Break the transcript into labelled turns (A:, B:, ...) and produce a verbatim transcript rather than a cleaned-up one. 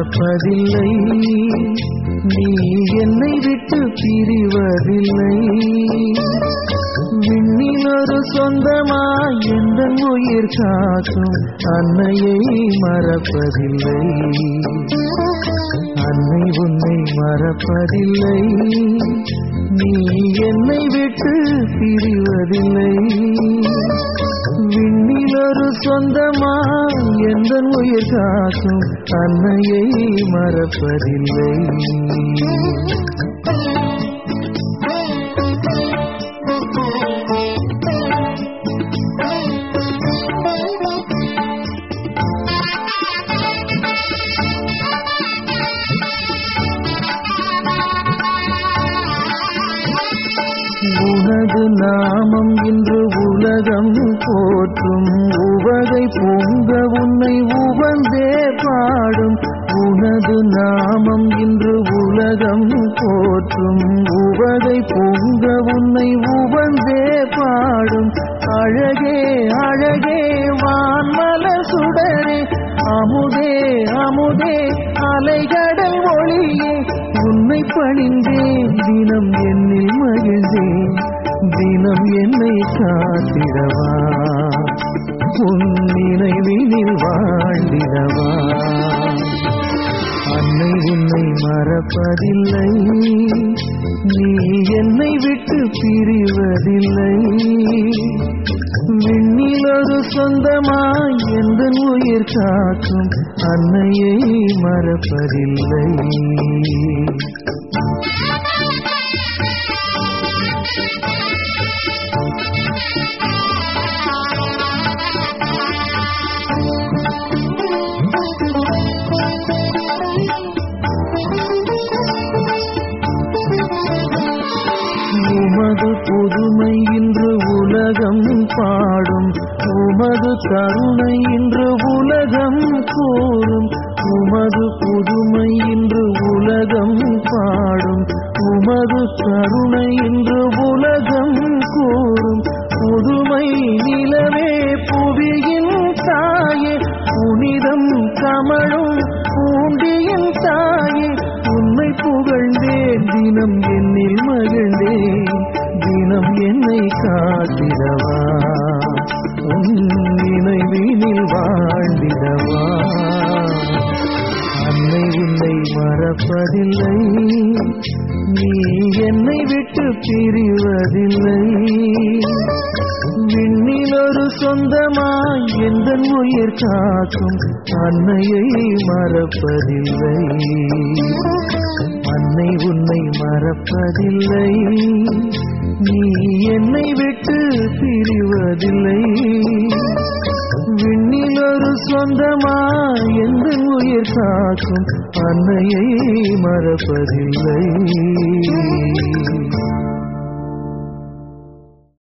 A: மறப்பதில்லை, நீ என்னை விட்டு பிரிவதில்லை. விண்ணில் ஒரு சொந்தமாய் எந்தன் உயிர் காக்கும் அன்னையை மறப்பதில்லை, அன்னை உன்னை மறப்பதில்லை, நீ என்னை விட்டு பிரிவதில்லை. விண்ணில் ஒரு சொந்தமாய் எந்தன் உயிர் காக்கும் அன்னையை மறப்பதில்லை. உனது நாமம் இன்று உலகம் போற்றும், உவகை பொங்க உன்னை உவந்தே பாடும். உனது நாமம் இன்று உலகம் போற்றும், உவகை பொங்க உன்னை உவந்தே பாடும். அழகே அழகே வான்மலர் சுடரே, அமுதே அமுதே அலைகடல் ஒளியே, உன்னை பணிந்தேன் தினம் என்னில் மகிழ்ந்தேன், தினம் என்னை காத்திடவா, உன் நினைவினில் வாழ்ந்திடவா. அன்னை உன்னை மறப்பதில்லை, நீ என்னை விட்டு பிரிவதில்லை. விண்ணில் ஒரு சொந்தமாய் எந்தன் உயிர் காக்கும் அன்னையை மறப்பதில்லை. உமது புதுமை இன்று உலகம் பாடும், உமது கருணை இன்று உலகம் கூறும். உமது புதுமை இன்று உலகம் பாடும், உமது கருணை இன்று உலகம் கூறும். புதுமை நிலவே புவியின் தாயே, புனிதம் கமழும் பூண்டியின் தாயே, உன்னை புகழ்ந்தேன் தினம் என்னில் மகிழ்ந்தேன், தினம் என்னை காத்திடவா, உன் நினைவினில் வாழ்ந்திடவா. அன்னை உன்னை மறப்பதில்லை, நீ என்னை விட்டு பிரிவதில்லை. விண்ணில் ஒரு சொந்தமாய் எந்தன் உயிர் காக்கும் அன்னையை மறப்பதில்லை, அன்னை உன்னை மறப்பதில்லை, நீ என்னை விட்டு பிரிவதில்லை. விண்ணில் ஒரு சொந்தமாய் எந்தன் உயிர் காக்கும் அன்னையை மறப்பதில்லை.